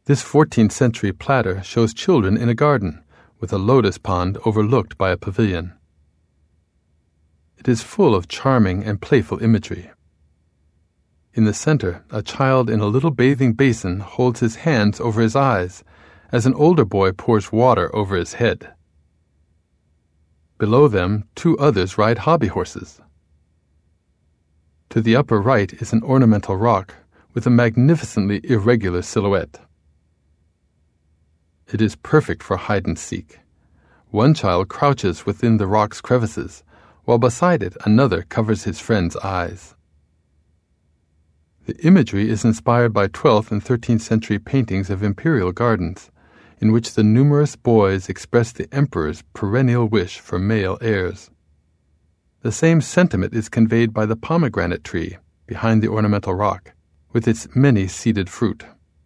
This 14th century platter shows children in a garden, with a lotus pond overlooked by a pavilion. It is full of charming and playful imagery. In the center, a child in a little bathing basin holds his hands over his eyes as an older boy pours water over his head. Below them, two others ride hobby horses. To the upper right is an ornamental rock with a magnificently irregular silhouette. It is perfect for hide and seek. One child crouches within the rock's crevices, while beside it another covers his friend's eyes. The imagery is inspired by 12th and 13th century paintings of imperial gardens, in which the numerous boys express the emperor's perennial wish for male heirs. The same sentiment is conveyed by the pomegranate tree behind the ornamental rock, with its many seeded fruit.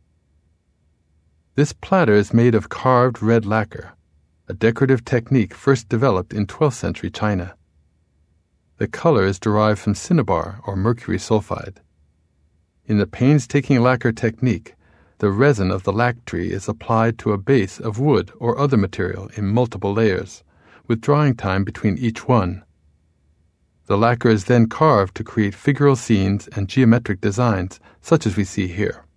This platter is made of carved red lacquer, a decorative technique first developed in 12th century China. The color is derived from cinnabar or mercury sulfide. In the painstaking lacquer technique, the resin of the lac tree is applied to a base of wood or other material in multiple layers, with drying time between each one. The lacquer is then carved to create figural scenes and geometric designs, such as we see here.